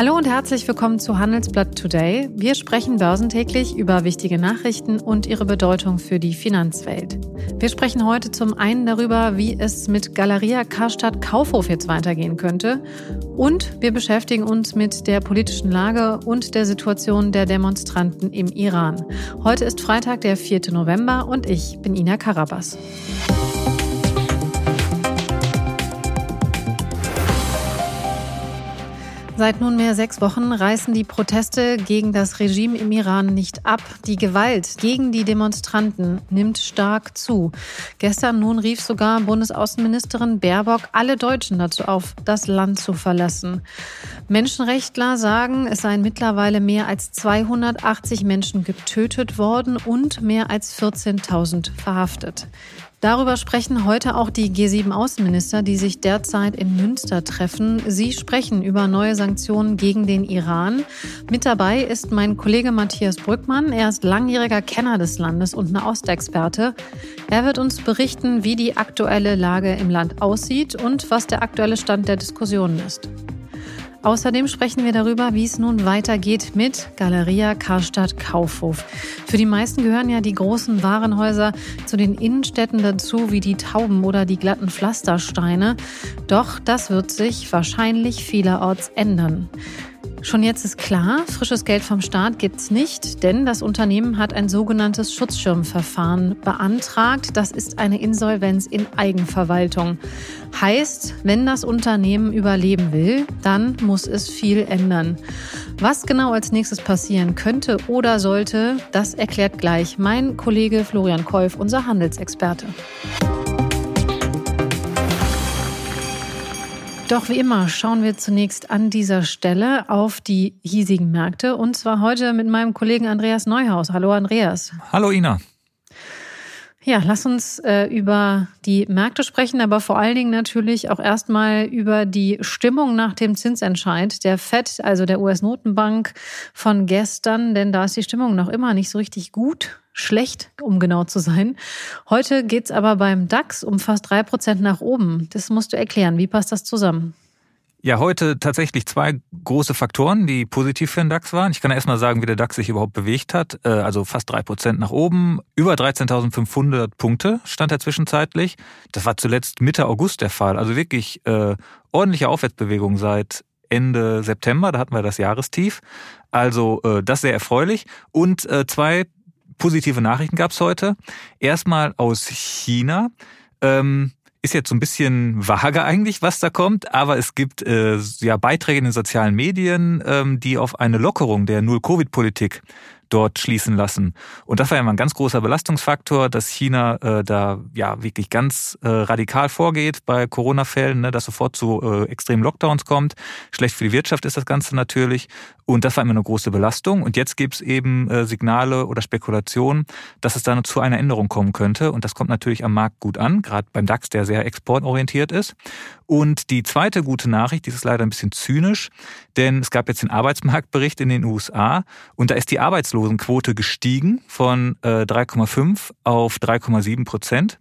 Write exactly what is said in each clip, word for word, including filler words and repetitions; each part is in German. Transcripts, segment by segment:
Hallo und herzlich willkommen zu Handelsblatt Today. Wir sprechen börsentäglich über wichtige Nachrichten und ihre Bedeutung für die Finanzwelt. Wir sprechen heute zum einen darüber, wie es mit Galeria Karstadt Kaufhof jetzt weitergehen könnte. Und wir beschäftigen uns mit der politischen Lage und der Situation der Demonstranten im Iran. Heute ist Freitag, der vierte November und ich bin Ina Karabas. Seit nunmehr sechs Wochen reißen die Proteste gegen das Regime im Iran nicht ab. Die Gewalt gegen die Demonstranten nimmt stark zu. Gestern nun rief sogar Bundesaußenministerin Baerbock alle Deutschen dazu auf, das Land zu verlassen. Menschenrechtler sagen, es seien mittlerweile mehr als zweihundertachtzig Menschen getötet worden und mehr als vierzehntausend verhaftet. Darüber sprechen heute auch die G sieben Außenminister, die sich derzeit in Münster treffen. Sie sprechen über neue Sanktionen gegen den Iran. Mit dabei ist mein Kollege Matthias Brückmann. Er ist langjähriger Kenner des Landes und Nahostexperte. Er wird uns berichten, wie die aktuelle Lage im Land aussieht und was der aktuelle Stand der Diskussionen ist. Außerdem sprechen wir darüber, wie es nun weitergeht mit Galeria Karstadt Kaufhof. Für die meisten gehören ja die großen Warenhäuser zu den Innenstädten dazu, wie die Tauben oder die glatten Pflastersteine. Doch das wird sich wahrscheinlich vielerorts ändern. Schon jetzt ist klar, frisches Geld vom Staat gibt's nicht, denn das Unternehmen hat ein sogenanntes Schutzschirmverfahren beantragt. Das ist eine Insolvenz in Eigenverwaltung. Heißt, wenn das Unternehmen überleben will, dann muss es viel ändern. Was genau als nächstes passieren könnte oder sollte, das erklärt gleich mein Kollege Florian Keuf, unser Handelsexperte. Doch wie immer schauen wir zunächst an dieser Stelle auf die hiesigen Märkte und zwar heute mit meinem Kollegen Andreas Neuhaus. Hallo Andreas. Hallo Ina. Ja, lass uns äh, über die Märkte sprechen, aber vor allen Dingen natürlich auch erstmal über die Stimmung nach dem Zinsentscheid der Fed, also der U S-Notenbank von gestern, denn da ist die Stimmung noch immer nicht so richtig gut. Schlecht, um genau zu sein. Heute geht's aber beim DAX um fast drei Prozent nach oben. Das musst du erklären. Wie passt das zusammen? Ja, heute tatsächlich zwei große Faktoren, die positiv für den DAX waren. Ich kann erst mal sagen, wie der DAX sich überhaupt bewegt hat. Also fast drei Prozent nach oben. Über dreizehntausendfünfhundert Punkte stand er zwischenzeitlich. Das war zuletzt Mitte August der Fall. Also wirklich äh, ordentliche Aufwärtsbewegung seit Ende September. Da hatten wir das Jahrestief. Also äh, das sehr erfreulich. Und äh, zwei positive Nachrichten gab es heute. Erstmal aus China. Ähm, ist jetzt so ein bisschen vage eigentlich, was da kommt, aber es gibt äh, ja Beiträge in den sozialen Medien, ähm, die auf eine Lockerung der Null-Covid-Politik dort schließen lassen. Und das war ja mal ein ganz großer Belastungsfaktor, dass China äh, da ja wirklich ganz äh, radikal vorgeht bei Corona-Fällen, ne, dass sofort zu äh, extremen Lockdowns kommt. Schlecht für die Wirtschaft ist das Ganze natürlich. Und das war immer eine große Belastung. Und jetzt gibt es eben äh, Signale oder Spekulationen, dass es da zu einer Änderung kommen könnte. Und das kommt natürlich am Markt gut an, gerade beim DAX, der sehr exportorientiert ist. Und die zweite gute Nachricht, die ist leider ein bisschen zynisch, denn es gab jetzt den Arbeitsmarktbericht in den U S A und da ist die Arbeitslosenquote gestiegen von äh, drei Komma fünf auf drei Komma sieben Prozent.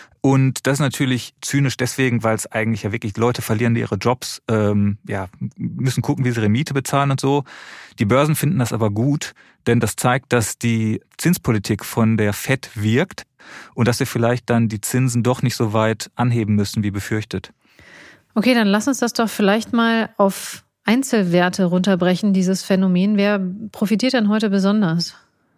Und das ist natürlich zynisch deswegen, weil es eigentlich ja wirklich Leute verlieren, die ihre Jobs, ähm, ja, müssen gucken, wie sie ihre Miete bezahlen und so. Die Börsen finden das aber gut, denn das zeigt, dass die Zinspolitik von der Fed wirkt und dass wir vielleicht dann die Zinsen doch nicht so weit anheben müssen, wie befürchtet. Okay, dann lass uns das doch vielleicht mal auf Einzelwerte runterbrechen, dieses Phänomen. Wer profitiert denn heute besonders?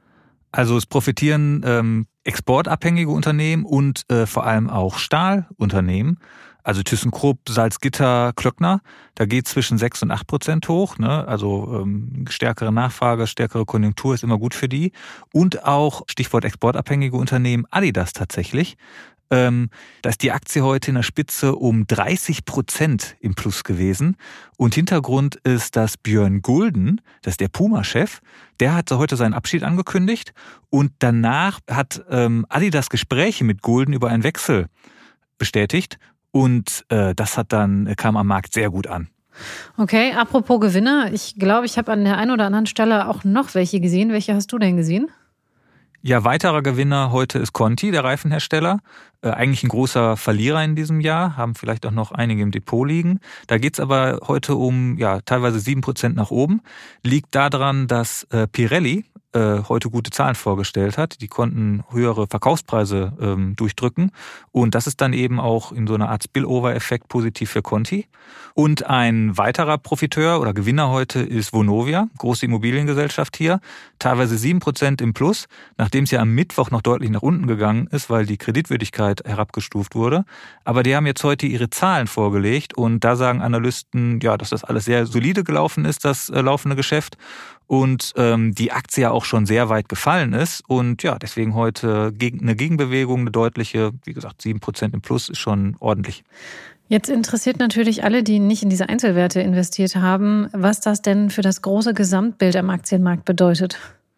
Also es profitieren ähm, exportabhängige Unternehmen und äh, vor allem auch Stahlunternehmen. Also ThyssenKrupp, Salzgitter, Klöckner, da geht zwischen sechs und acht Prozent hoch. Ne? Also ähm, stärkere Nachfrage, stärkere Konjunktur ist immer gut für die. Und auch, Stichwort exportabhängige Unternehmen, Adidas tatsächlich. Ähm, da ist die Aktie heute in der Spitze um dreißig Prozent im Plus gewesen. Und Hintergrund ist, dass Björn Gulden, das ist der Puma-Chef, der hat heute seinen Abschied angekündigt. Und danach hat ähm, Adidas Gespräche mit Gulden über einen Wechsel bestätigt. Und äh, das hat dann kam am Markt sehr gut an. Okay, apropos Gewinner. Ich glaube, ich habe an der einen oder anderen Stelle auch noch welche gesehen. Welche hast du denn gesehen? Ja, weiterer Gewinner heute ist Conti, der Reifenhersteller. Äh, eigentlich ein großer Verlierer in diesem Jahr, haben vielleicht auch noch einige im Depot liegen. Da geht's aber heute um ja teilweise sieben Prozent nach oben. Liegt daran, dass äh, Pirelli äh, heute gute Zahlen vorgestellt hat. Die konnten höhere Verkaufspreise ähm, durchdrücken. Und das ist dann eben auch in so einer Art Spillover-Effekt positiv für Conti. Und ein weiterer Profiteur oder Gewinner heute ist Vonovia, große Immobiliengesellschaft hier. Teilweise sieben Prozent im Plus, nachdem es ja am Mittwoch noch deutlich nach unten gegangen ist, weil die Kreditwürdigkeit herabgestuft wurde. Aber die haben jetzt heute ihre Zahlen vorgelegt und da sagen Analysten, ja, dass das alles sehr solide gelaufen ist, das äh, laufende Geschäft. Und ähm, die Aktie ja auch schon sehr weit gefallen ist. Und ja, deswegen heute gegen, eine Gegenbewegung, eine deutliche, wie gesagt, sieben Prozent im Plus ist schon ordentlich. Jetzt interessiert natürlich alle, die nicht in diese Einzelwerte investiert haben, was das denn für das große Gesamtbild am Aktienmarkt bedeutet.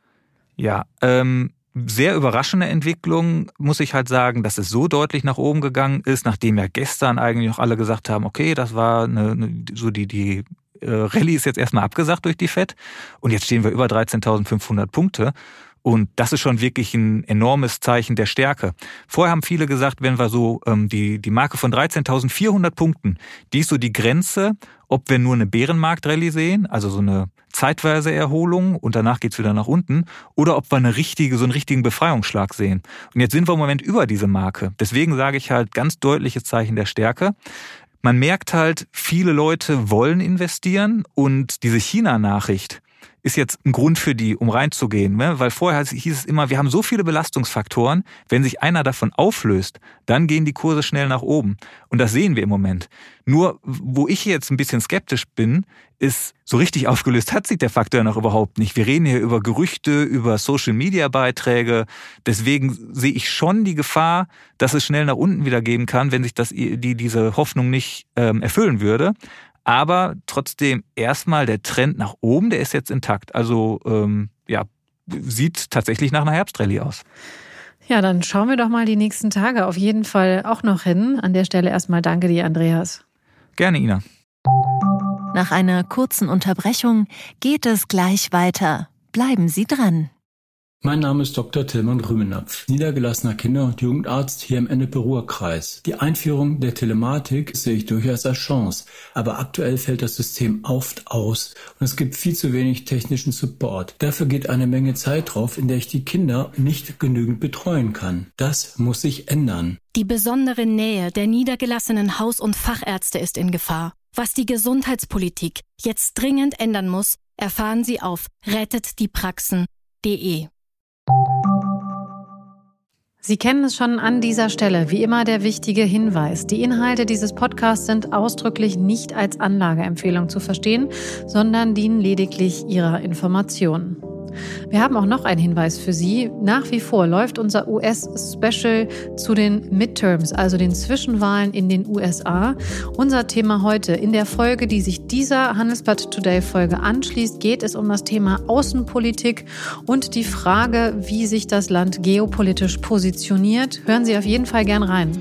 Ja, ähm, sehr überraschende Entwicklung, muss ich halt sagen, dass es so deutlich nach oben gegangen ist, nachdem ja gestern eigentlich noch alle gesagt haben, okay, das war eine, eine, so die, die äh, Rallye ist jetzt erstmal abgesagt durch die Fed und jetzt stehen wir über dreizehntausendfünfhundert Punkte. Und das ist schon wirklich ein enormes Zeichen der Stärke. Vorher haben viele gesagt, wenn wir so ähm, die die Marke von dreizehntausendvierhundert Punkten, die ist so die Grenze, ob wir nur eine Bärenmarkt-Rallye sehen, also so eine zeitweise Erholung und danach geht's wieder nach unten, oder ob wir eine richtige so einen richtigen Befreiungsschlag sehen. Und jetzt sind wir im Moment über diese Marke. Deswegen sage ich halt ganz deutliches Zeichen der Stärke. Man merkt halt, viele Leute wollen investieren und diese China-Nachricht ist jetzt ein Grund für die, um reinzugehen. Ne? Weil vorher hieß es immer, wir haben so viele Belastungsfaktoren, wenn sich einer davon auflöst, dann gehen die Kurse schnell nach oben. Und das sehen wir im Moment. Nur, wo ich jetzt ein bisschen skeptisch bin, ist, so richtig aufgelöst hat sich der Faktor noch überhaupt nicht. Wir reden hier über Gerüchte, über Social-Media-Beiträge. Deswegen sehe ich schon die Gefahr, dass es schnell nach unten wieder gehen kann, wenn sich das, die, diese Hoffnung nicht ähm, erfüllen würde. Aber trotzdem erstmal der Trend nach oben, der ist jetzt intakt. Also ähm, ja, sieht tatsächlich nach einer Herbstrallye aus. Ja, dann schauen wir doch mal die nächsten Tage auf jeden Fall auch noch hin. An der Stelle erstmal danke dir, Andreas. Gerne, Ina. Nach einer kurzen Unterbrechung geht es gleich weiter. Bleiben Sie dran. Mein Name ist Doktor Tilman Rümenapf, niedergelassener Kinder- und Jugendarzt hier im Ennepe-Ruhr-Kreis. Die Einführung der Telematik sehe ich durchaus als Chance, aber aktuell fällt das System oft aus und es gibt viel zu wenig technischen Support. Dafür geht eine Menge Zeit drauf, in der ich die Kinder nicht genügend betreuen kann. Das muss sich ändern. Die besondere Nähe der niedergelassenen Haus- und Fachärzte ist in Gefahr. Was die Gesundheitspolitik jetzt dringend ändern muss, erfahren Sie auf rettet die praxen punkt de. Sie kennen es schon an dieser Stelle, wie immer der wichtige Hinweis. Die Inhalte dieses Podcasts sind ausdrücklich nicht als Anlageempfehlung zu verstehen, sondern dienen lediglich Ihrer Information. Wir haben auch noch einen Hinweis für Sie. Nach wie vor läuft unser U S-Special zu den Midterms, also den Zwischenwahlen in den U S A. Unser Thema heute in der Folge, die sich dieser Handelsblatt Today-Folge anschließt, geht es um das Thema Außenpolitik und die Frage, wie sich das Land geopolitisch positioniert. Hören Sie auf jeden Fall gern rein.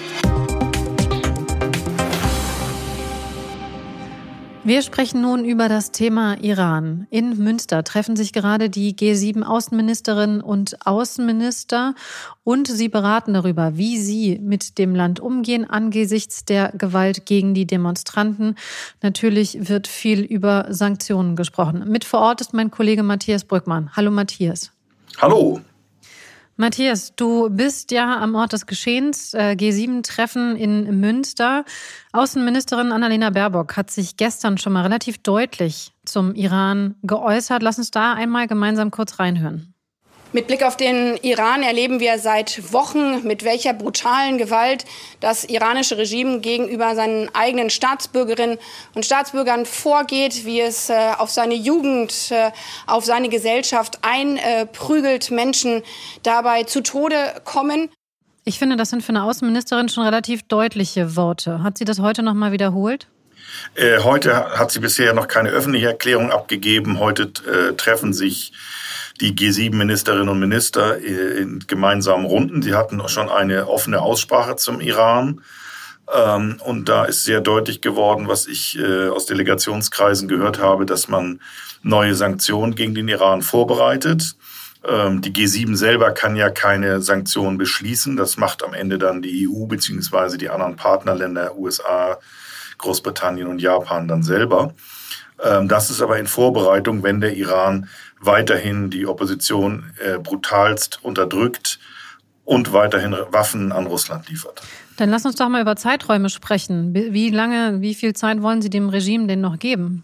Wir sprechen nun über das Thema Iran. In Münster treffen sich gerade die G sieben Außenministerinnen und Außenminister und sie beraten darüber, wie sie mit dem Land umgehen angesichts der Gewalt gegen die Demonstranten. Natürlich wird viel über Sanktionen gesprochen. Mit vor Ort ist mein Kollege Matthias Brückmann. Hallo Matthias. Hallo. Matthias, du bist ja am Ort des Geschehens, G sieben Treffen in Münster. Außenministerin Annalena Baerbock hat sich gestern schon mal relativ deutlich zum Iran geäußert. Lass uns da einmal gemeinsam kurz reinhören. Mit Blick auf den Iran erleben wir seit Wochen, mit welcher brutalen Gewalt das iranische Regime gegenüber seinen eigenen Staatsbürgerinnen und Staatsbürgern vorgeht, wie es äh, auf seine Jugend, äh, auf seine Gesellschaft einprügelt, Menschen dabei zu Tode kommen. Ich finde, das sind für eine Außenministerin schon relativ deutliche Worte. Hat sie das heute noch mal wiederholt? Äh, heute hat sie bisher noch keine öffentliche Erklärung abgegeben. Heute äh, treffen sich die G sieben Ministerinnen und Minister in gemeinsamen Runden. Sie hatten schon eine offene Aussprache zum Iran. Und da ist sehr deutlich geworden, was ich aus Delegationskreisen gehört habe, dass man neue Sanktionen gegen den Iran vorbereitet. Die G sieben selber kann ja keine Sanktionen beschließen. Das macht am Ende dann die E U bzw. die anderen Partnerländer, U S A, Großbritannien und Japan dann selber. Das ist aber in Vorbereitung, wenn der Iran weiterhin die Opposition brutalst unterdrückt und weiterhin Waffen an Russland liefert. Dann lass uns doch mal über Zeiträume sprechen. Wie lange, wie viel Zeit wollen Sie dem Regime denn noch geben?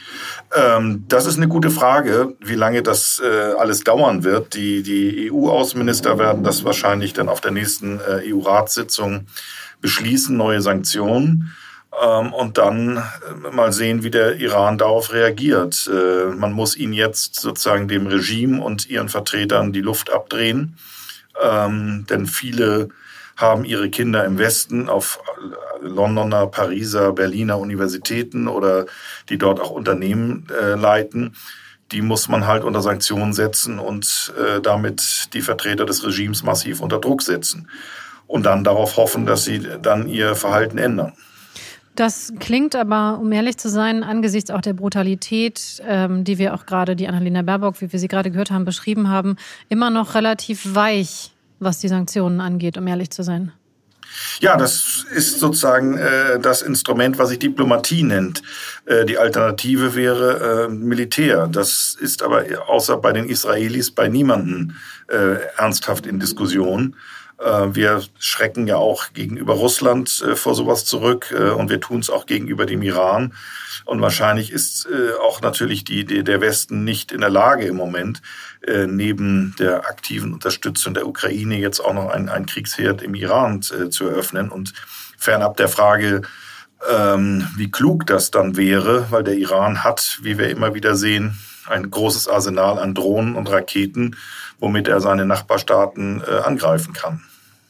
Ähm, das ist eine gute Frage, wie lange das äh, alles dauern wird. Die, die E U-Außenminister werden das wahrscheinlich dann auf der nächsten äh, E U-Ratssitzung beschließen, neue Sanktionen. Ähm, und dann äh, mal sehen, wie der Iran darauf reagiert. Äh, man muss ihn jetzt sozusagen dem Regime und ihren Vertretern die Luft abdrehen. Ähm, denn viele haben ihre Kinder im Westen auf Londoner, Pariser, Berliner Universitäten oder die dort auch Unternehmen äh, leiten. Die muss man halt unter Sanktionen setzen und äh, damit die Vertreter des Regimes massiv unter Druck setzen. Und dann darauf hoffen, dass sie dann ihr Verhalten ändern. Das klingt aber, um ehrlich zu sein, angesichts auch der Brutalität, ähm, die wir auch gerade, die Annalena Baerbock, wie wir sie gerade gehört haben, beschrieben haben, immer noch relativ weich, was die Sanktionen angeht, um ehrlich zu sein. Ja, das ist sozusagen äh, das Instrument, was sich Diplomatie nennt. Äh, die Alternative wäre äh, Militär. Das ist aber außer bei den Israelis bei niemandem äh, ernsthaft in Diskussion. Äh, wir schrecken ja auch gegenüber Russland äh, vor sowas zurück äh, und wir tun es auch gegenüber dem Iran. Und wahrscheinlich ist äh, auch natürlich die, die, der Westen nicht in der Lage im Moment, äh, neben der aktiven Unterstützung der Ukraine jetzt auch noch einen, einen Kriegsherd im Iran äh, zu eröffnen. Und fernab der Frage, ähm, wie klug das dann wäre, weil der Iran hat, wie wir immer wieder sehen, ein großes Arsenal an Drohnen und Raketen, womit er seine Nachbarstaaten äh, angreifen kann.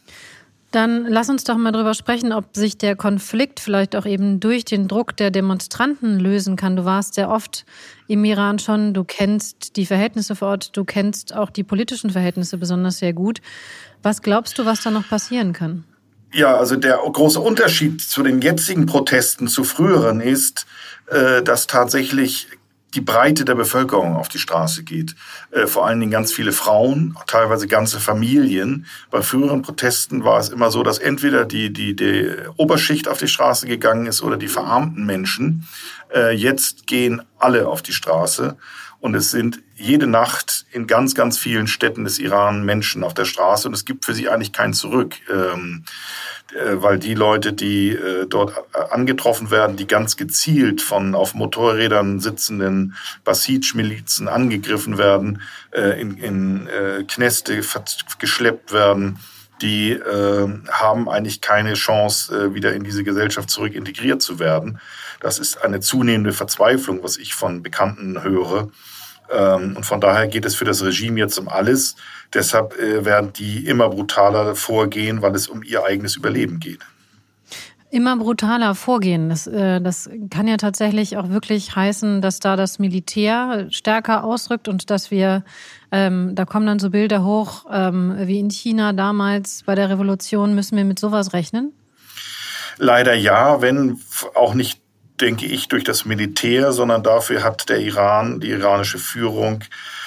Dann lass uns doch mal drüber sprechen, ob sich der Konflikt vielleicht auch eben durch den Druck der Demonstranten lösen kann. Du warst sehr oft im Iran schon, du kennst die Verhältnisse vor Ort, du kennst auch die politischen Verhältnisse besonders sehr gut. Was glaubst du, was da noch passieren kann? Ja, also der große Unterschied zu den jetzigen Protesten zu früheren ist, dass tatsächlich die Breite der Bevölkerung auf die Straße geht. Äh, vor allen Dingen ganz viele Frauen, teilweise ganze Familien. Bei früheren Protesten war es immer so, dass entweder die, die, die Oberschicht auf die Straße gegangen ist oder die verarmten Menschen. Äh, jetzt gehen alle auf die Straße. Und es sind jede Nacht in ganz, ganz vielen Städten des Iran Menschen auf der Straße. Und es gibt für sie eigentlich kein Zurück. Ähm, weil die Leute, die äh, dort angetroffen werden, die ganz gezielt von auf Motorrädern sitzenden Basij-Milizen angegriffen werden, äh, in, in äh, Kneste geschleppt werden, die äh, haben eigentlich keine Chance, äh, wieder in diese Gesellschaft zurück integriert zu werden. Das ist eine zunehmende Verzweiflung, was ich von Bekannten höre. Und von daher geht es für das Regime jetzt um alles. Deshalb werden die immer brutaler vorgehen, weil es um ihr eigenes Überleben geht. Immer brutaler vorgehen. Das, das kann ja tatsächlich auch wirklich heißen, dass da das Militär stärker ausrückt und dass wir, ähm, da kommen dann so Bilder hoch, ähm, wie in China damals bei der Revolution. Müssen wir mit sowas rechnen? Leider ja, wenn auch nicht, denke ich, durch das Militär, sondern dafür hat der Iran, die iranische Führung,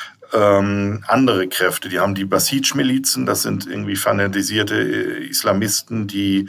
ähm, andere Kräfte. Die haben die Basij-Milizen, das sind irgendwie fanatisierte Islamisten, die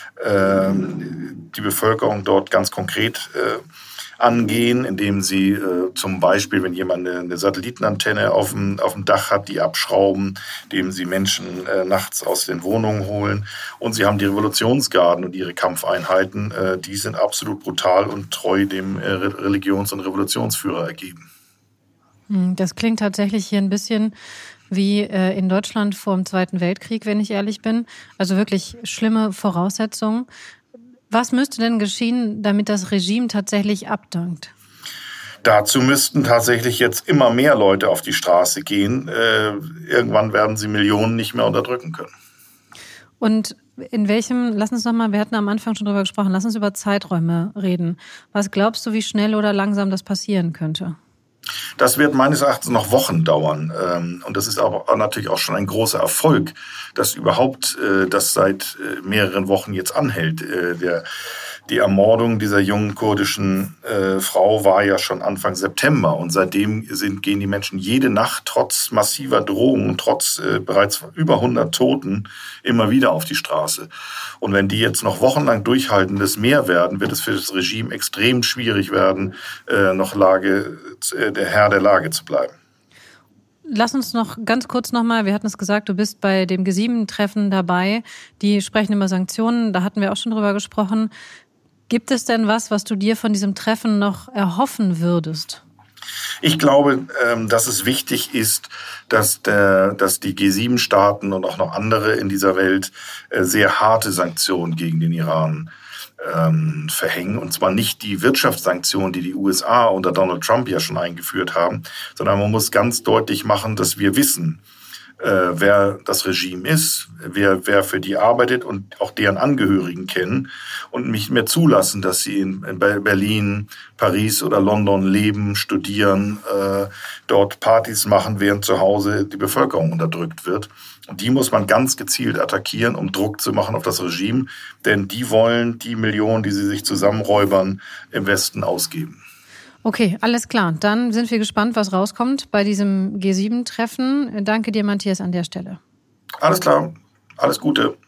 ähm, die Bevölkerung dort ganz konkret äh, angehen, indem sie äh, zum Beispiel, wenn jemand eine, eine Satellitenantenne auf dem, auf dem Dach hat, die abschrauben, indem sie Menschen äh, nachts aus den Wohnungen holen. Und sie haben die Revolutionsgarden und ihre Kampfeinheiten, äh, die sind absolut brutal und treu dem äh, Religions- und Revolutionsführer ergeben. Das klingt tatsächlich hier ein bisschen wie äh, in Deutschland vor dem Zweiten Weltkrieg, wenn ich ehrlich bin. Also wirklich schlimme Voraussetzungen. Was müsste denn geschehen, damit das Regime tatsächlich abdankt? Dazu müssten tatsächlich jetzt immer mehr Leute auf die Straße gehen. Äh, irgendwann werden sie Millionen nicht mehr unterdrücken können. Und in welchem, lass uns nochmal, wir hatten am Anfang schon drüber gesprochen, lass uns über Zeiträume reden. Was glaubst du, wie schnell oder langsam das passieren könnte? Das wird meines Erachtens noch Wochen dauern. Und das ist aber natürlich auch schon ein großer Erfolg, dass überhaupt das seit mehreren Wochen jetzt anhält. Der, Die Ermordung dieser jungen kurdischen äh, Frau war ja schon Anfang September und seitdem sind, gehen die Menschen jede Nacht trotz massiver Drohungen, trotz äh, bereits über hundert Toten immer wieder auf die Straße. Und wenn die jetzt noch wochenlang durchhalten, das mehr werden, wird es für das Regime extrem schwierig werden, äh, noch Lage, äh, der Herr der Lage zu bleiben. Lass uns noch ganz kurz nochmal, wir hatten es gesagt, du bist bei dem G sieben Treffen dabei. Die sprechen über Sanktionen, da hatten wir auch schon drüber gesprochen. Gibt es denn was, was du dir von diesem Treffen noch erhoffen würdest? Ich glaube, dass es wichtig ist, dass, der, dass die G sieben Staaten und auch noch andere in dieser Welt sehr harte Sanktionen gegen den Iran ähm, verhängen. Und zwar nicht die Wirtschaftssanktionen, die die U S A unter Donald Trump ja schon eingeführt haben, sondern man muss ganz deutlich machen, dass wir wissen, äh, wer das Regime ist, wer, wer für die arbeitet und auch deren Angehörigen kennen und nicht mehr zulassen, dass sie in, in Berlin, Paris oder London leben, studieren, äh, dort Partys machen, während zu Hause die Bevölkerung unterdrückt wird. Und die muss man ganz gezielt attackieren, um Druck zu machen auf das Regime, denn die wollen die Millionen, die sie sich zusammenräubern, im Westen ausgeben. Okay, alles klar. Dann sind wir gespannt, was rauskommt bei diesem G sieben Treffen. Danke dir, Matthias, an der Stelle. Alles klar. Alles Gute.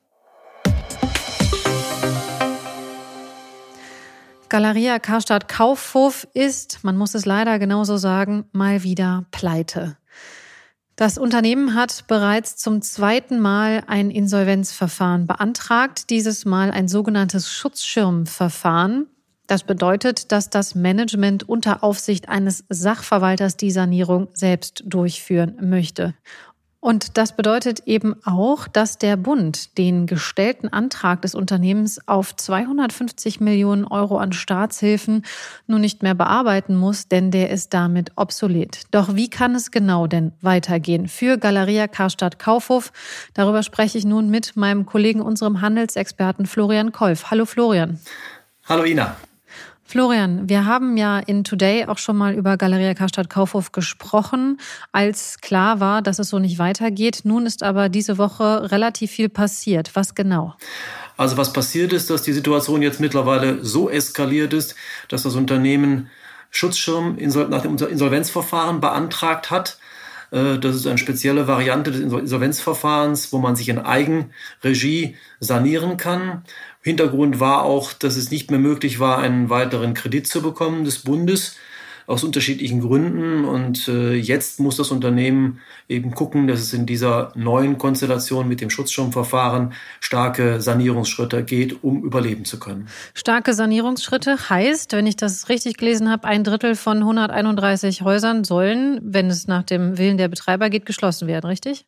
Galeria Karstadt Kaufhof ist, man muss es leider genauso sagen, mal wieder pleite. Das Unternehmen hat bereits zum zweiten Mal ein Insolvenzverfahren beantragt, dieses Mal ein sogenanntes Schutzschirmverfahren. Das bedeutet, dass das Management unter Aufsicht eines Sachverwalters die Sanierung selbst durchführen möchte. Und das bedeutet eben auch, dass der Bund den gestellten Antrag des Unternehmens auf zweihundertfünfzig Millionen Euro an Staatshilfen nun nicht mehr bearbeiten muss, denn der ist damit obsolet. Doch wie kann es genau denn weitergehen für Galeria Karstadt Kaufhof? Darüber spreche ich nun mit meinem Kollegen, unserem Handelsexperten Florian Kolf. Hallo Florian. Hallo Ina. Florian, wir haben ja in Today auch schon mal über Galeria Karstadt Kaufhof gesprochen, als klar war, dass es so nicht weitergeht. Nun ist aber diese Woche relativ viel passiert. Was genau? Also was passiert ist, dass die Situation jetzt mittlerweile so eskaliert ist, dass das Unternehmen Schutzschirm nach dem Insolvenzverfahren beantragt hat. Das ist eine spezielle Variante des Insolvenzverfahrens, wo man sich in Eigenregie sanieren kann. Hintergrund war auch, dass es nicht mehr möglich war, einen weiteren Kredit zu bekommen des Bundes, aus unterschiedlichen Gründen. Und äh, jetzt muss das Unternehmen eben gucken, dass es in dieser neuen Konstellation mit dem Schutzschirmverfahren starke Sanierungsschritte geht, um überleben zu können. Starke Sanierungsschritte heißt, wenn ich das richtig gelesen habe, ein Drittel von hunderteinunddreißig Häusern sollen, wenn es nach dem Willen der Betreiber geht, geschlossen werden, richtig?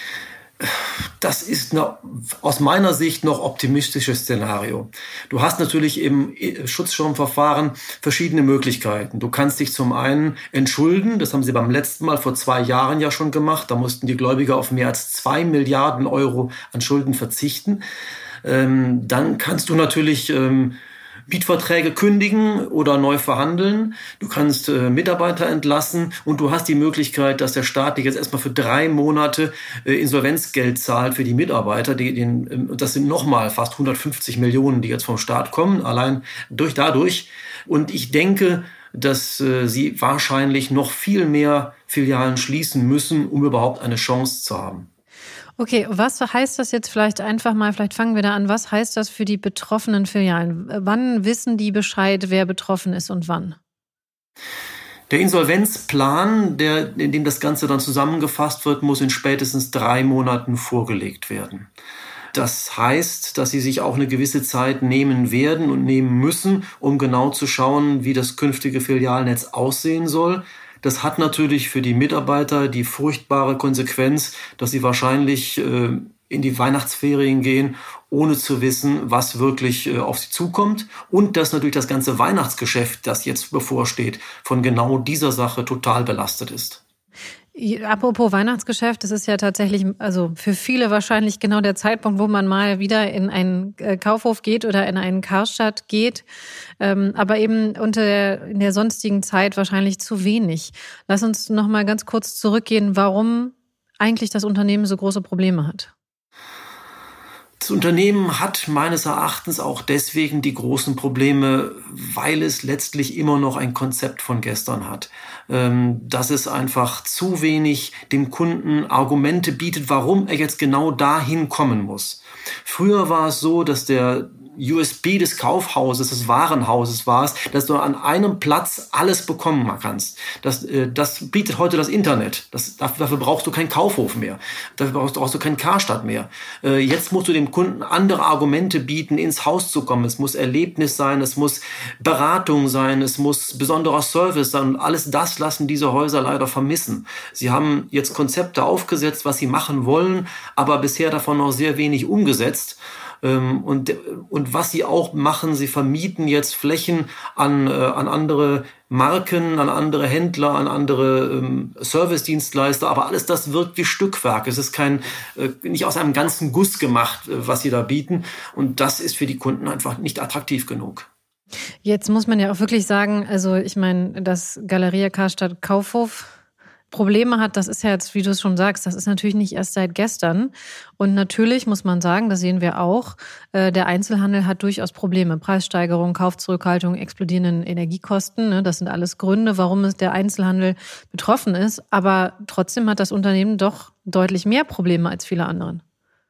Das ist eine, aus meiner Sicht noch optimistisches Szenario. Du hast natürlich im Schutzschirmverfahren verschiedene Möglichkeiten. Du kannst dich zum einen entschulden, das haben sie beim letzten Mal vor zwei Jahren ja schon gemacht. Da mussten die Gläubiger auf mehr als zwei Milliarden Euro an Schulden verzichten. Ähm, dann kannst du natürlich ähm, Mietverträge kündigen oder neu verhandeln. Du kannst äh, Mitarbeiter entlassen und du hast die Möglichkeit, dass der Staat dir jetzt erstmal für drei Monate äh, Insolvenzgeld zahlt für die Mitarbeiter. Die, den, äh, das sind nochmal fast hundertfünfzig Millionen, die jetzt vom Staat kommen, allein durch dadurch. Und ich denke, dass äh, sie wahrscheinlich noch viel mehr Filialen schließen müssen, um überhaupt eine Chance zu haben. Okay, was heißt das jetzt vielleicht einfach mal, vielleicht fangen wir da an, was heißt das für die betroffenen Filialen? Wann wissen die Bescheid, wer betroffen ist und wann? Der Insolvenzplan, der, in dem das Ganze dann zusammengefasst wird, muss in spätestens drei Monaten vorgelegt werden. Das heißt, dass sie sich auch eine gewisse Zeit nehmen werden und nehmen müssen, um genau zu schauen, wie das künftige Filialnetz aussehen soll. Das hat natürlich für die Mitarbeiter die furchtbare Konsequenz, dass sie wahrscheinlich äh, in die Weihnachtsferien gehen, ohne zu wissen, was wirklich äh, auf sie zukommt. Und dass natürlich das ganze Weihnachtsgeschäft, das jetzt bevorsteht, von genau dieser Sache total belastet ist. Apropos Weihnachtsgeschäft, das ist ja tatsächlich, also für viele wahrscheinlich genau der Zeitpunkt, wo man mal wieder in einen Kaufhof geht oder in einen Karstadt geht, ähm, aber eben unter der, in der sonstigen Zeit wahrscheinlich zu wenig. Lass uns noch mal ganz kurz zurückgehen, warum eigentlich das Unternehmen so große Probleme hat. Das Unternehmen hat meines Erachtens auch deswegen die großen Probleme, weil es letztlich immer noch ein Konzept von gestern hat. Dass es einfach zu wenig dem Kunden Argumente bietet, warum er jetzt genau dahin kommen muss. Früher war es so, dass der U S P des Kaufhauses, des Warenhauses war es, dass du an einem Platz alles bekommen kannst. Das, das bietet heute das Internet. Das, dafür brauchst du keinen Kaufhof mehr. Dafür brauchst, brauchst du keinen Karstadt mehr. Jetzt musst du dem Kunden andere Argumente bieten, ins Haus zu kommen. Es muss Erlebnis sein, es muss Beratung sein, es muss besonderer Service sein. Und alles das lassen diese Häuser leider vermissen. Sie haben jetzt Konzepte aufgesetzt, was sie machen wollen, aber bisher davon noch sehr wenig umgesetzt. Und, und was sie auch machen, sie vermieten jetzt Flächen an, äh, an andere Marken, an andere Händler, an andere ähm, Service-Dienstleister, aber alles das wirkt wie Stückwerk. Es ist kein, äh, nicht aus einem ganzen Guss gemacht, äh, was sie da bieten. Und das ist für die Kunden einfach nicht attraktiv genug. Jetzt muss man ja auch wirklich sagen, also ich meine, dass Galeria Karstadt Kaufhof Probleme hat, das ist ja jetzt, wie du es schon sagst, das ist natürlich nicht erst seit gestern. Und natürlich muss man sagen, das sehen wir auch, der Einzelhandel hat durchaus Probleme. Preissteigerung, Kaufzurückhaltung, explodierenden Energiekosten, das sind alles Gründe, warum es der Einzelhandel betroffen ist. Aber trotzdem hat das Unternehmen doch deutlich mehr Probleme als viele anderen.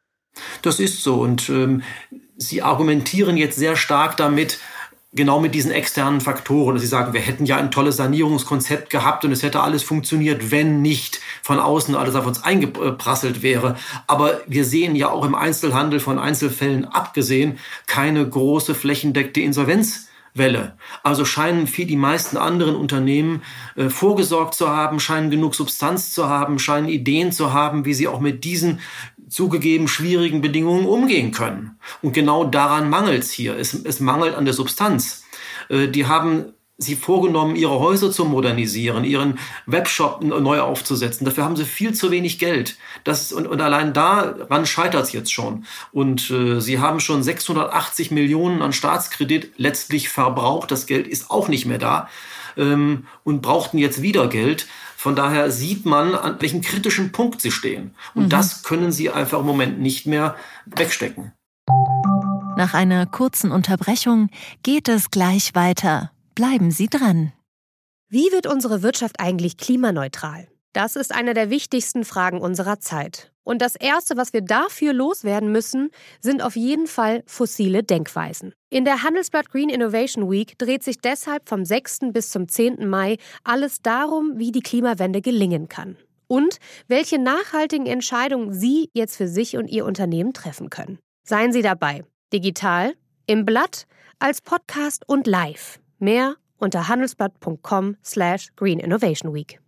Das ist so. Und ähm, sie argumentieren jetzt sehr stark damit, genau mit diesen externen Faktoren, dass sie sagen, wir hätten ja ein tolles Sanierungskonzept gehabt und es hätte alles funktioniert, wenn nicht von außen alles auf uns eingeprasselt wäre. Aber wir sehen ja auch im Einzelhandel, von Einzelfällen abgesehen, keine große flächendeckende Insolvenzwelle. Also scheinen für die meisten anderen Unternehmen äh, vorgesorgt zu haben, scheinen genug Substanz zu haben, scheinen Ideen zu haben, wie sie auch mit diesen zugegeben schwierigen Bedingungen umgehen können. Und genau daran mangelt es hier. Es, es mangelt an der Substanz. Äh, die haben sich vorgenommen, ihre Häuser zu modernisieren, ihren Webshop neu aufzusetzen. Dafür haben sie viel zu wenig Geld. Das, und, und allein daran scheitert es jetzt schon. Und äh, sie haben schon sechshundertachtzig Millionen an Staatskredit letztlich verbraucht. Das Geld ist auch nicht mehr da. Ähm, und brauchten jetzt wieder Geld. Von daher sieht man, an welchem kritischen Punkt sie stehen. Und mhm. das können sie einfach im Moment nicht mehr wegstecken. Nach einer kurzen Unterbrechung geht es gleich weiter. Bleiben Sie dran. Wie wird unsere Wirtschaft eigentlich klimaneutral? Das ist eine der wichtigsten Fragen unserer Zeit. Und das Erste, was wir dafür loswerden müssen, sind auf jeden Fall fossile Denkweisen. In der Handelsblatt Green Innovation Week dreht sich deshalb vom sechsten bis zum zehnten Mai alles darum, wie die Klimawende gelingen kann. Und welche nachhaltigen Entscheidungen Sie jetzt für sich und Ihr Unternehmen treffen können. Seien Sie dabei. Digital, im Blatt, als Podcast und live. Mehr unter handelsblatt punkt com slash green innovation week.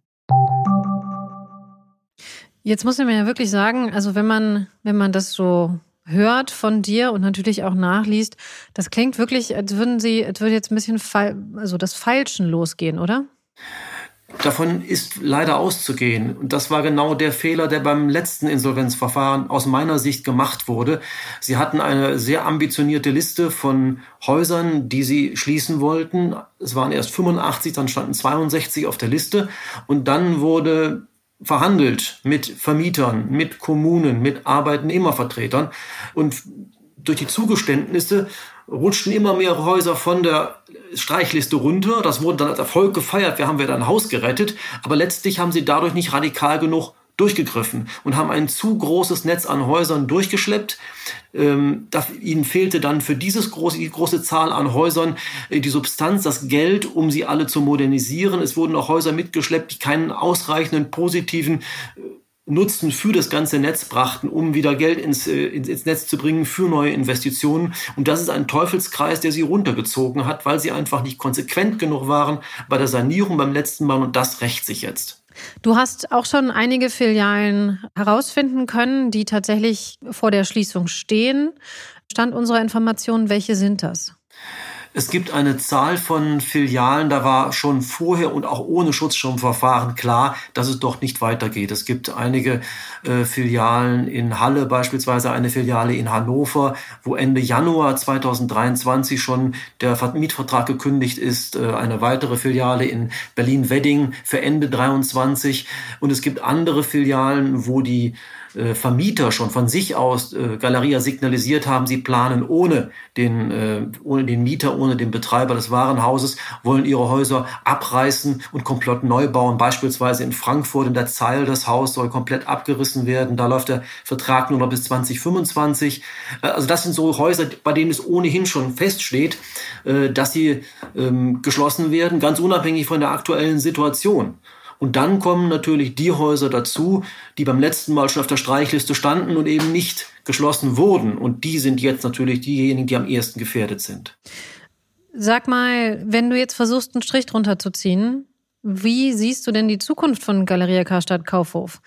Jetzt muss man ja wirklich sagen, also wenn man, wenn man das so hört von dir und natürlich auch nachliest, das klingt wirklich, als würden Sie, als würde jetzt ein bisschen also das Feilschen losgehen, oder? Davon ist leider auszugehen. Und das war genau der Fehler, der beim letzten Insolvenzverfahren aus meiner Sicht gemacht wurde. Sie hatten eine sehr ambitionierte Liste von Häusern, die sie schließen wollten. Es waren erst fünfundachtzig, dann standen zweiundsechzig auf der Liste. Und dann wurde verhandelt mit Vermietern, mit Kommunen, mit Arbeitnehmervertretern. Und durch die Zugeständnisse rutschten immer mehr Häuser von der Streichliste runter. Das wurde dann als Erfolg gefeiert. Wir haben wieder ein Haus gerettet. Aber letztlich haben sie dadurch nicht radikal genug durchgegriffen und haben ein zu großes Netz an Häusern durchgeschleppt. Ähm, das, ihnen fehlte dann für dieses große, die große Zahl an Häusern äh, die Substanz, das Geld, um sie alle zu modernisieren. Es wurden auch Häuser mitgeschleppt, die keinen ausreichenden positiven äh, Nutzen für das ganze Netz brachten, um wieder Geld ins, ins, ins Netz zu bringen für neue Investitionen. Und das ist ein Teufelskreis, der sie runtergezogen hat, weil sie einfach nicht konsequent genug waren bei der Sanierung beim letzten Mal. Und das rächt sich jetzt. Du hast auch schon einige Filialen herausfinden können, die tatsächlich vor der Schließung stehen. Stand unserer Informationen, welche sind das? Es gibt eine Zahl von Filialen, da war schon vorher und auch ohne Schutzschirmverfahren klar, dass es doch nicht weitergeht. Es gibt einige äh, Filialen in Halle, beispielsweise eine Filiale in Hannover, wo Ende Januar zweitausenddreiundzwanzig schon der Mietvertrag gekündigt ist. Äh, eine weitere Filiale in Berlin-Wedding für Ende dreiundzwanzig. Und es gibt andere Filialen, wo die äh, Vermieter schon von sich aus äh, Galeria signalisiert haben, sie planen ohne den, äh, ohne den Mieter, ohne den Betreiber des Warenhauses, wollen ihre Häuser abreißen und komplett neu bauen. Beispielsweise in Frankfurt in der Zeil, das Haus soll komplett abgerissen werden. Da läuft der Vertrag nur noch bis zwanzig fünfundzwanzig. Äh, also das sind so Häuser, bei denen es ohnehin schon feststeht, äh, dass sie ähm, geschlossen werden, ganz unabhängig von der aktuellen Situation. Und dann kommen natürlich die Häuser dazu, die beim letzten Mal schon auf der Streichliste standen und eben nicht geschlossen wurden. Und die sind jetzt natürlich diejenigen, die am ehesten gefährdet sind. Sag mal, wenn du jetzt versuchst, einen Strich drunter zu ziehen, wie siehst du denn die Zukunft von Galeria Karstadt Kaufhof?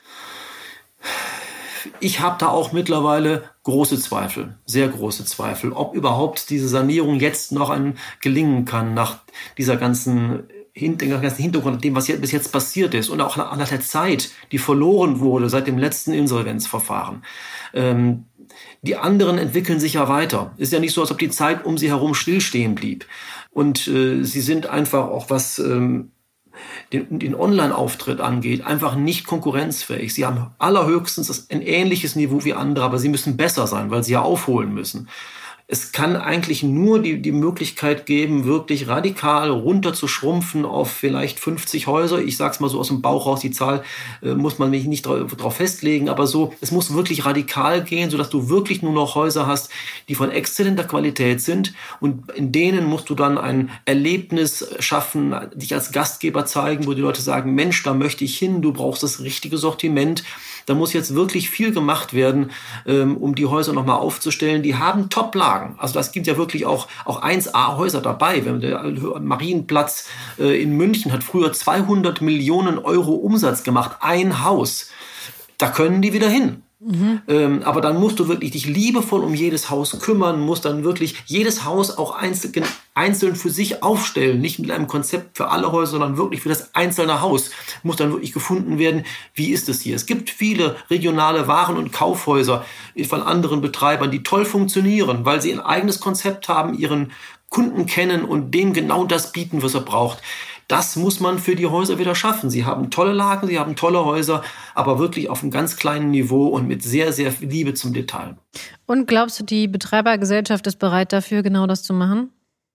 Ich habe da auch mittlerweile große Zweifel, sehr große Zweifel, ob überhaupt diese Sanierung jetzt noch ein gelingen kann nach dieser ganzen Hintergrund, dem, was jetzt, bis jetzt passiert ist und auch nach der Zeit, die verloren wurde seit dem letzten Insolvenzverfahren. Ähm, die anderen entwickeln sich ja weiter. Ist ja nicht so, als ob die Zeit um sie herum stillstehen blieb. Und äh, sie sind einfach auch, was ähm, den, den Online-Auftritt angeht, einfach nicht konkurrenzfähig. Sie haben allerhöchstens ein ähnliches Niveau wie andere, aber sie müssen besser sein, weil sie ja aufholen müssen. Es kann eigentlich nur die, die Möglichkeit geben, wirklich radikal runter zu schrumpfen auf vielleicht fünfzig Häuser. Ich sag's mal so aus dem Bauch raus, die Zahl äh, muss man mich nicht drauf, drauf festlegen, aber so, es muss wirklich radikal gehen, sodass du wirklich nur noch Häuser hast, die von exzellenter Qualität sind, und in denen musst du dann ein Erlebnis schaffen, dich als Gastgeber zeigen, wo die Leute sagen, Mensch, da möchte ich hin, du brauchst das richtige Sortiment. Da muss jetzt wirklich viel gemacht werden, ähm, um die Häuser nochmal aufzustellen. Die haben Top-Lagen. Also das gibt ja wirklich auch, auch eins A Häuser dabei. Wenn der Marienplatz äh, in München hat früher zweihundert Millionen Euro Umsatz gemacht. Ein Haus. Da können die wieder hin. Mhm. Ähm, aber dann musst du wirklich dich liebevoll um jedes Haus kümmern, musst dann wirklich jedes Haus auch einzeln, einzeln für sich aufstellen, nicht mit einem Konzept für alle Häuser, sondern wirklich für das einzelne Haus muss dann wirklich gefunden werden, wie ist es hier. Es gibt viele regionale Waren- und Kaufhäuser von anderen Betreibern, die toll funktionieren, weil sie ein eigenes Konzept haben, ihren Kunden kennen und dem genau das bieten, was er braucht. Das muss man für die Häuser wieder schaffen. Sie haben tolle Lagen, sie haben tolle Häuser, aber wirklich auf einem ganz kleinen Niveau und mit sehr, sehr viel Liebe zum Detail. Und glaubst du, die Betreibergesellschaft ist bereit dafür, genau das zu machen?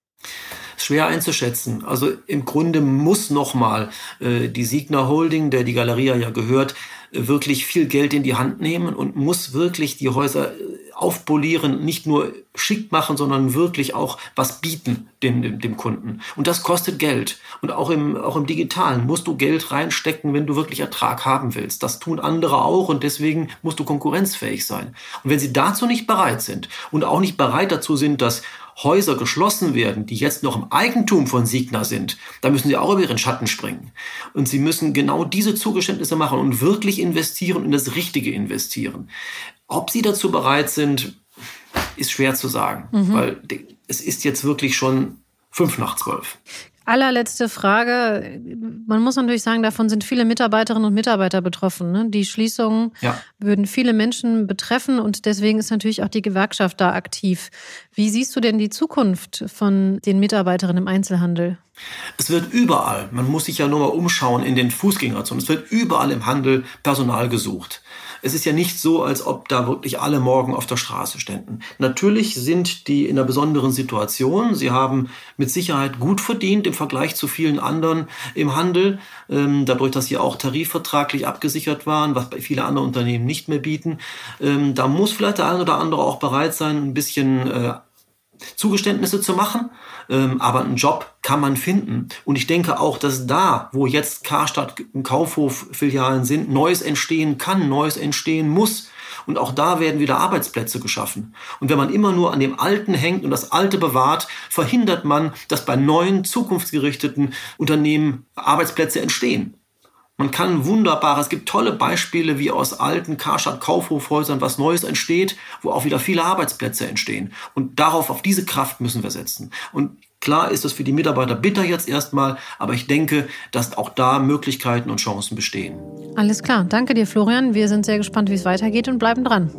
Schwer einzuschätzen. Also im Grunde muss nochmal äh, die Signa Holding, der die Galeria ja gehört, äh, wirklich viel Geld in die Hand nehmen und muss wirklich die Häuser äh, aufpolieren, nicht nur schick machen, sondern wirklich auch was bieten dem, dem, dem Kunden. Und das kostet Geld. Und auch im, auch im Digitalen musst du Geld reinstecken, wenn du wirklich Ertrag haben willst. Das tun andere auch und deswegen musst du konkurrenzfähig sein. Und wenn sie dazu nicht bereit sind und auch nicht bereit dazu sind, dass Häuser geschlossen werden, die jetzt noch im Eigentum von Signa sind, da müssen sie auch über ihren Schatten springen. Und sie müssen genau diese Zugeständnisse machen und wirklich investieren und in das Richtige investieren. Ob sie dazu bereit sind, ist schwer zu sagen, mhm. weil es ist jetzt wirklich schon fünf nach zwölf. Allerletzte Frage. Man muss natürlich sagen, davon sind viele Mitarbeiterinnen und Mitarbeiter betroffen. Ne? Die Schließungen ja. würden viele Menschen betreffen und deswegen ist natürlich auch die Gewerkschaft da aktiv. Wie siehst du denn die Zukunft von den Mitarbeiterinnen im Einzelhandel? Es wird überall, man muss sich ja nur mal umschauen in den Fußgängerzonen, es wird überall im Handel Personal gesucht. Es ist ja nicht so, als ob da wirklich alle morgen auf der Straße ständen. Natürlich sind die in einer besonderen Situation. Sie haben mit Sicherheit gut verdient im Vergleich zu vielen anderen im Handel, ähm, dadurch, dass sie auch tarifvertraglich abgesichert waren, was bei vielen anderen Unternehmen nicht mehr bieten. Ähm, da muss vielleicht der eine oder andere auch bereit sein, ein bisschen äh, Zugeständnisse zu machen, ähm, aber einen Job kann man finden. Und ich denke auch, dass da, wo jetzt Karstadt und Kaufhof-Filialen sind, Neues entstehen kann, Neues entstehen muss. Und auch da werden wieder Arbeitsplätze geschaffen. Und wenn man immer nur an dem Alten hängt und das Alte bewahrt, verhindert man, dass bei neuen, zukunftsgerichteten Unternehmen Arbeitsplätze entstehen. Man kann wunderbar, es gibt tolle Beispiele, wie aus alten Karstadt-Kaufhofhäusern was Neues entsteht, wo auch wieder viele Arbeitsplätze entstehen. Und darauf, auf diese Kraft müssen wir setzen. Und klar ist das für die Mitarbeiter bitter jetzt erstmal, aber ich denke, dass auch da Möglichkeiten und Chancen bestehen. Alles klar. Danke dir, Florian. Wir sind sehr gespannt, wie es weitergeht und bleiben dran.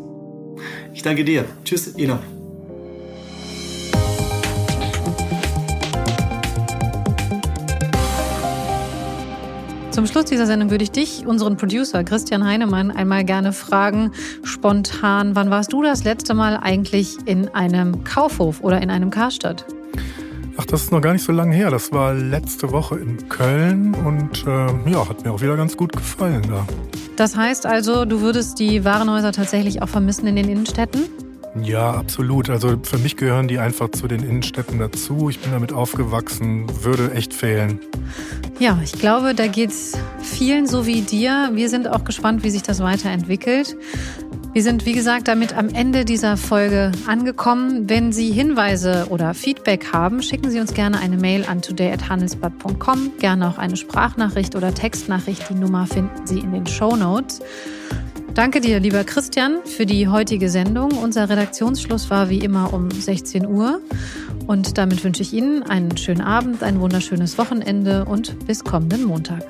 Ich danke dir. Tschüss, Ina. Zum Schluss dieser Sendung würde ich dich, unseren Producer Christian Heinemann, einmal gerne fragen, spontan, wann warst du das letzte Mal eigentlich in einem Kaufhof oder in einem Karstadt? Ach, das ist noch gar nicht so lange her. Das war letzte Woche in Köln und äh, ja, hat mir auch wieder ganz gut gefallen da. Das heißt also, du würdest die Warenhäuser tatsächlich auch vermissen in den Innenstädten? Ja, absolut. Also für mich gehören die einfach zu den Innenstädten dazu. Ich bin damit aufgewachsen, würde echt fehlen. Ja, ich glaube, da geht's vielen so wie dir. Wir sind auch gespannt, wie sich das weiterentwickelt. Wir sind, wie gesagt, damit am Ende dieser Folge angekommen. Wenn Sie Hinweise oder Feedback haben, schicken Sie uns gerne eine Mail an today at handelsblatt punkt com. Gerne auch eine Sprachnachricht oder Textnachricht. Die Nummer finden Sie in den Shownotes. Danke dir, lieber Christian, für die heutige Sendung. Unser Redaktionsschluss war wie immer um sechzehn Uhr. Und damit wünsche ich Ihnen einen schönen Abend, ein wunderschönes Wochenende und bis kommenden Montag.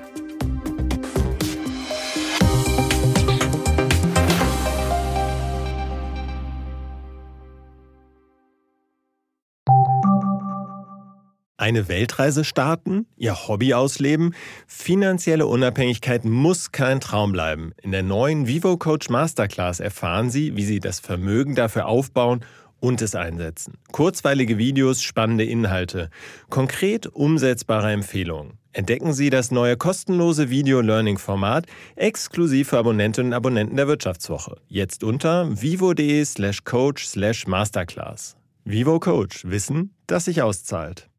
Eine Weltreise starten? Ihr Hobby ausleben? Finanzielle Unabhängigkeit muss kein Traum bleiben. In der neuen Vivo Coach Masterclass erfahren Sie, wie Sie das Vermögen dafür aufbauen und es einsetzen. Kurzweilige Videos, spannende Inhalte, konkret umsetzbare Empfehlungen. Entdecken Sie das neue kostenlose Video-Learning-Format exklusiv für Abonnentinnen und Abonnenten der Wirtschaftswoche. Jetzt unter vivo.de slash coach slash masterclass. Vivo Coach. Wissen, das sich auszahlt.